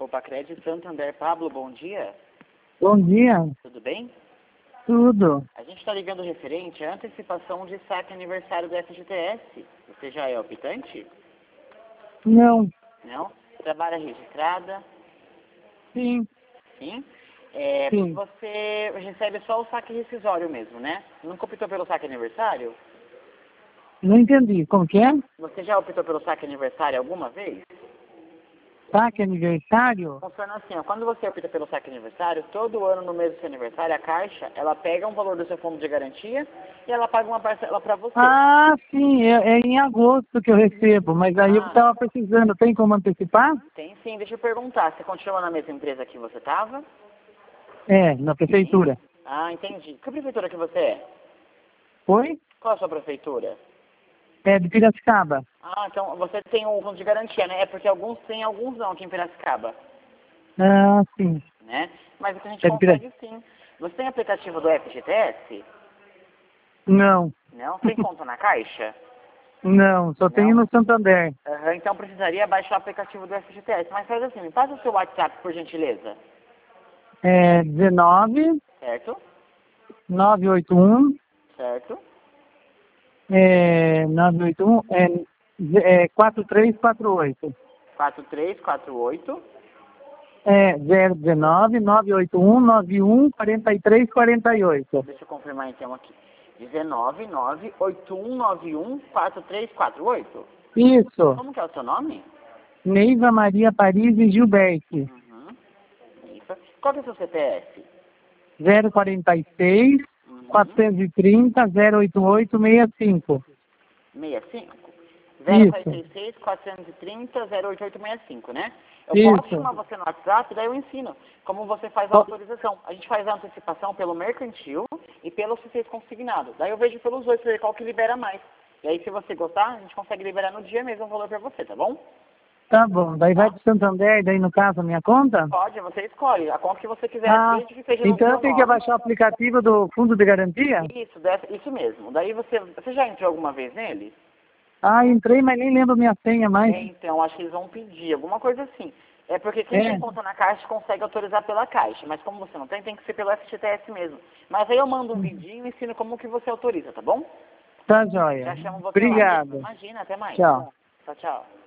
Lopacred, Santander. Pablo, bom dia. Bom dia. Tudo bem? Tudo. A gente está ligando referente à antecipação de saque aniversário do FGTS. Você já é optante? Não. Não? Trabalha registrada? Sim. Sim? Sim. Você recebe só o saque rescisório mesmo, né? Nunca optou pelo saque aniversário? Não entendi. Como que é? Você já optou pelo saque aniversário alguma vez? Saque aniversário? Funciona assim, ó, quando você opta pelo saque aniversário, todo ano no mês do seu aniversário, a Caixa, ela pega um valor do seu fundo de garantia e ela paga uma parcela para você. Ah, sim. É em agosto que eu recebo, mas aí eu estava precisando. Tem como antecipar? Tem sim, deixa eu perguntar, você continua na mesma empresa que você estava? É, na prefeitura. Ah, entendi. Que prefeitura que você é? Oi? Qual a sua prefeitura? É de Piracicaba. Ah, então você tem o fundo de garantia, né? É porque alguns têm, alguns não aqui em Piracicaba, Ah, sim. né? Mas o que a gente É de consegue sim. Você tem aplicativo do FGTS? Não. Não? Tem conta na Caixa? Não, só tenho Não? no Santander. Aham, então precisaria baixar o aplicativo do FGTS. Mas faz assim, me passa o seu WhatsApp, por gentileza. É 19 Certo? 981 Certo? 981 4348. 4348. É 019 981 91 43 48. Deixa eu confirmar então aqui. 19981914348. Isso. Como que é o seu nome? Neiva Maria Paris e Gilberto. Uhum. Isso. Qual que é o seu CPF? 046 Uhum. 430 088 65. 65? Isso. 046 430 08865, né? Eu posso Isso. chamar você no WhatsApp, daí eu ensino como você faz a autorização. A gente faz a antecipação pelo mercantil e pelo sucesso consignado. Daí eu vejo pelos dois para ver qual que libera mais. E aí, se você gostar, a gente consegue liberar no dia mesmo o valor para você, tá bom? Tá bom. Daí vai pro Santander, daí no caso a minha conta? Pode, você escolhe a conta que você quiser, Ah, desde que seja no então eu seu tenho que nome. abaixar o aplicativo do Fundo de Garantia? Isso mesmo. Daí você já entrou alguma vez nele? Ah, entrei, mas nem lembro minha senha mais. Então, acho que eles vão pedir, alguma coisa assim. É porque quem É. tem conta na Caixa consegue autorizar pela Caixa, mas como você não tem, tem que ser pelo FGTS mesmo. Mas aí eu mando um vidinho e ensino como que você autoriza, tá bom? Tá joia. Já chamo você lá. Obrigado. Imagina, até mais. Tchau. Tchau, tchau.